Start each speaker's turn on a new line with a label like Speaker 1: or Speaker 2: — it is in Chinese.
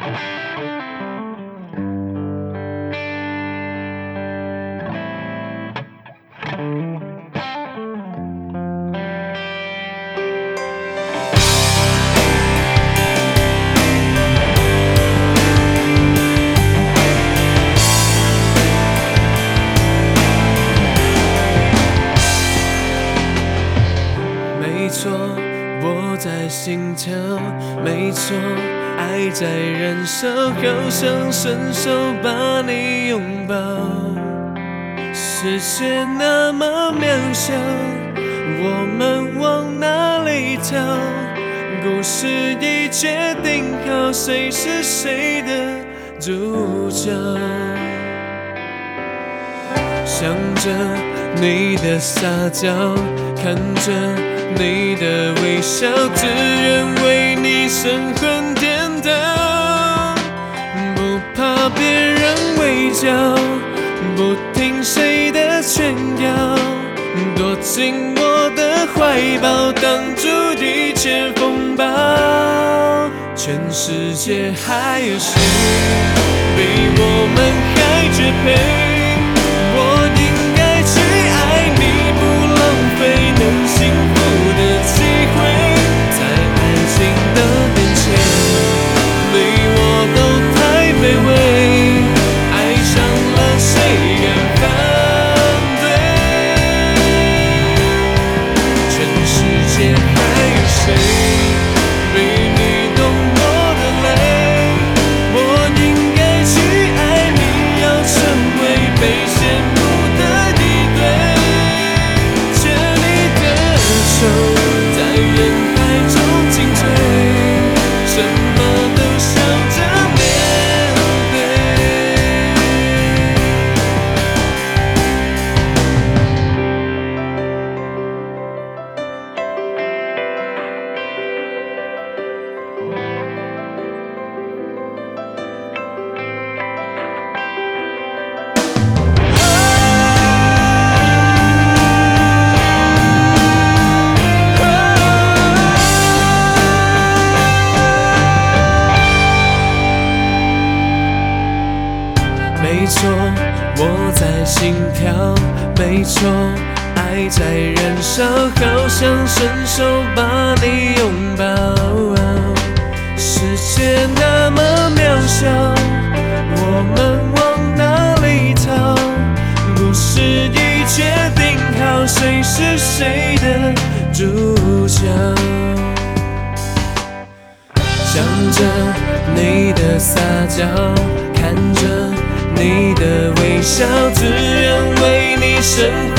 Speaker 1: 没错，我在心跳，没错，爱在燃烧，好想伸手把你拥抱。世界那么渺小，我们往哪里逃？故事已决定好，谁是谁的主角？想着你的撒娇，看着你的微笑，只愿为你神魂颠倒，不怕别人围剿，不听谁的劝告，躲进我的怀抱，挡住一切风暴。全世界还有谁比我们还绝配？我应该去爱你，不浪费能幸福的机会，在爱情的面前，你我都太卑微，爱上了谁敢反对？全世界还有谁比你懂我的累？我应该去爱你，要成为被羡慕的一对，牵你的手，在人海中进退，什么都笑着面对。没错，我在心跳，没错，爱在燃烧，好想伸手把你拥抱。世界那么渺小，我们往哪里逃？故事已决定好，谁是谁的主角？想着你的撒娇，看着你的微笑，只愿为你生